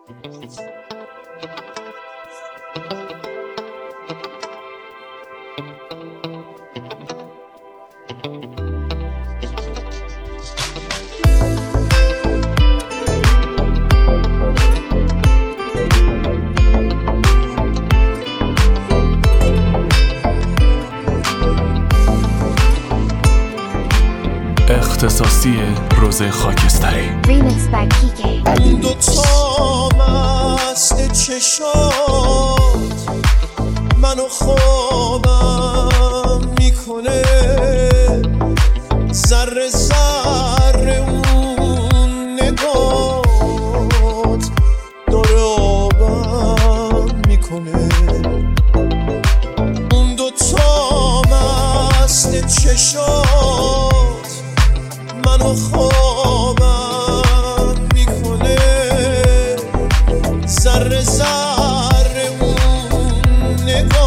اختصاصی روزه خاکستری. اون دوتا مست چشات منو خوابم میکنه، ذره ذره اون نگات داره آبم میکنه. اون دوتا مست چشات منو خوابم میکنه، ذره ذره اون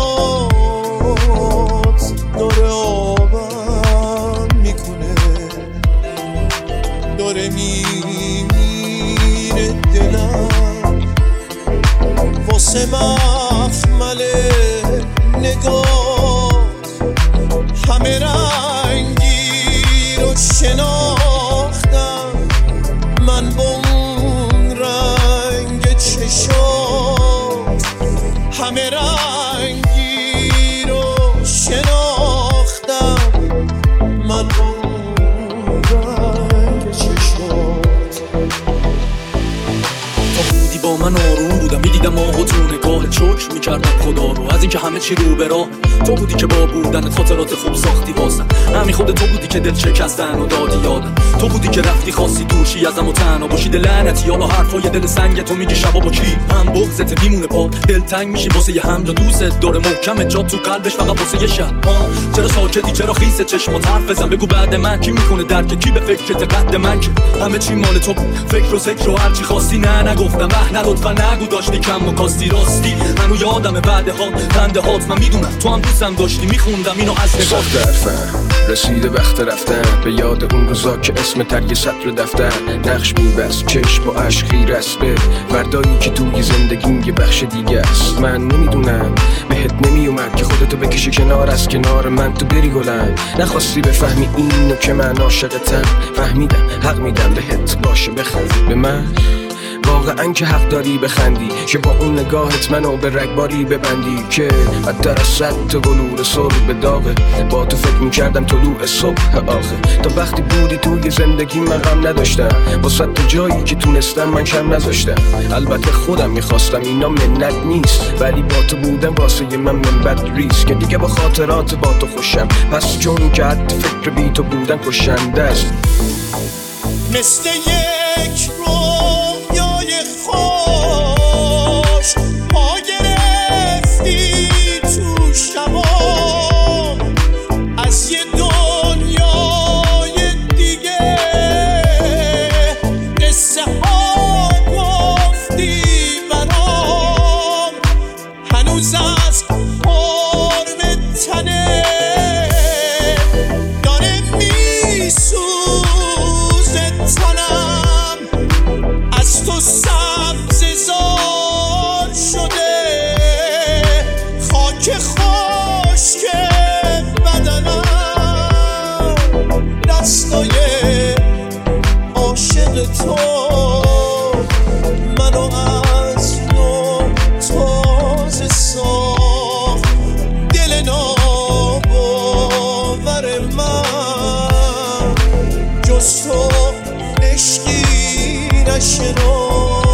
نگات داره آبم میکنه. داره میمیره دلم واسه مخمل نگات، همه رنگی رو شناختم من با اون رنگ چشات، همه رنگی رو شناختم من با اون رنگ چشات. تا بودی با من آروم بودم، میدیدم ماهو تو نگاهت، شکر میکردم خدا رو از اینکه همه چی رو به راه. تو بودی که با بودنت خاطرات خوب ساختی واسم، همین خود تو بودی که دل شکستن و دادی یادم. تو بودی که رفتی خواستی دورشی ازم و تنها باشی، دل لعنتی حالا حرفای دل سنگ تو میگی شبا با کی هم بغضت میمونه پا، دل تنگ میشی واسه یه هم، جا دوست داره محکم جا تو قلبش فقط واسه یه شب. چرا ساکتی، چرا خیسه چشمات حرف بزن، بگو بعد من کی میکنه درک، کی به فکرت قد من که همه چی مال تو بود، فکر و ذکر و هر چی خواستی. نه نگفتم نه لطفا نگو، داشتی کم و کاستی راستی، هنو یادم بعدها خنده هات. من میدونم تو هم دوستم داشتی، میخوندم اینو از نگاه. رسیده وقت رفتن به یاد اون روزا که اسم تر یه سطر دفتر نقش میبست، چشم با عشق خیره است به فردایی که توی زندگیم یه بخش دیگه است. من نمیدونم بهت نمیومد که خودتو بکشی کنار از کنار من، تو بری گلم نخواستی بفهمی اینو که من عاشقتم. فهمیدم حق میدم بهت باشه بخند به من، واقعا که حق داری بخندی که با اون نگاهت منو به رگباری ببندی که بدتر از 100 تا بلور صبح به داغه. با تو فکر میکردم طلوع صبح آخه، تا وقتی بودی توی زندگی من غم نداشتم، واسه تو جایی که تونستم من کم نذاشتم. البته خودم میخواستم اینا منت نیست، ولی با تو بودم واسه من منبت ریست که دیگه با خاطرات با تو خوشم، پس چون که حتی فکر بی تو بودن کشنده است. مثل یک رویای خوش پا گرفتی تو شبام، از یه دنیای دیگه قصه ها گفتی برام، هنوز از قرب تنه داره میسوزه تنم، از تو سبززار شده خاک خشک بدنم، دستای عاشق تو منو از نو تازه ساخت. دل ناباور من جز تو عشقی نشناخت.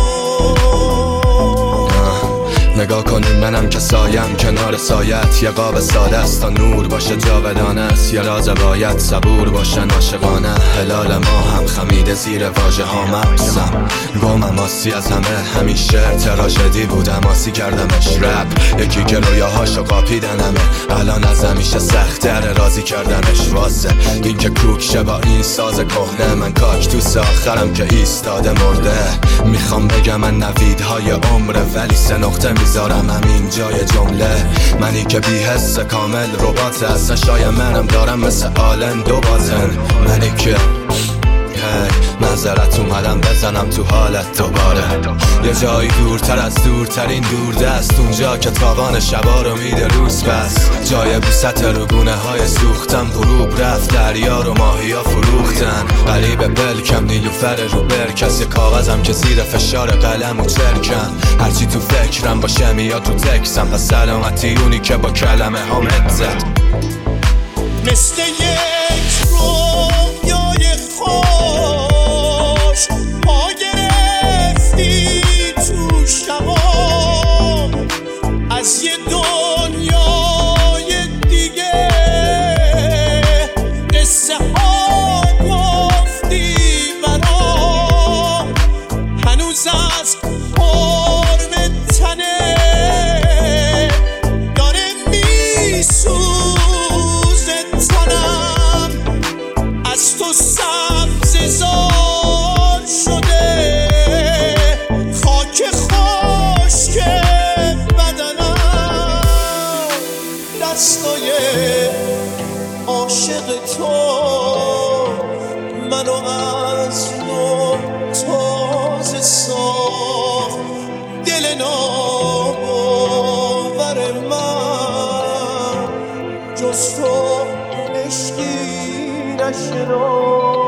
نگاه کنی منم که سایم کنار سایت، یه قاب ساده است تا نور باشه جاودانه است، یه راز باید صبور باشن عاشقانه. هلال ما هم خمیده زیر واژه ها مقصم، گمم آسی از همه همیشه تراژدی بودم آسی کردمش رپ، یکی که رویاهاشو قاپیدن همه الان از همیشه سخت‌تر راضی کردنش واسه این که کوک شه با این ساز کهنه. من کاکتوس آخرم که ایستاده مرده، میخوام بگم من نویدهای عمره ولی 3 نقطه میذارم همین جای جمله. منی که بی حس کامل ربات اصلا شاید منم دارم مثل آلن 2 باطن، منی که نظرت اومدم بزنم تو حالت دوباره. یه جایی دورتر از دورترین دوردست، اونجا که تابان شبا رو میده روز پس. جای بوست روگونه های سوختم، غروب رفت دریا رو ماهیا فروختن. قریب بلکم نیلوفر رو برکس، یه کاغذم که زیر فشار قلم و چرکن. هرچی تو فکرم باشه میاد رو تکسم، پس سلامتی اونی که با کلمه هم زد. مثل یک رویای خوش پا گرفتی تو شبا، از یه دنیای دیگه قصه ها گفتی برام. هنوز از قرم تنه داره میسوزه تنم، از تو سبززار شده خاک خشک بدنم. دستای عاشق تو منو از نو تازه ساخت. دل ناباور من جز تو عشقی نشناخت.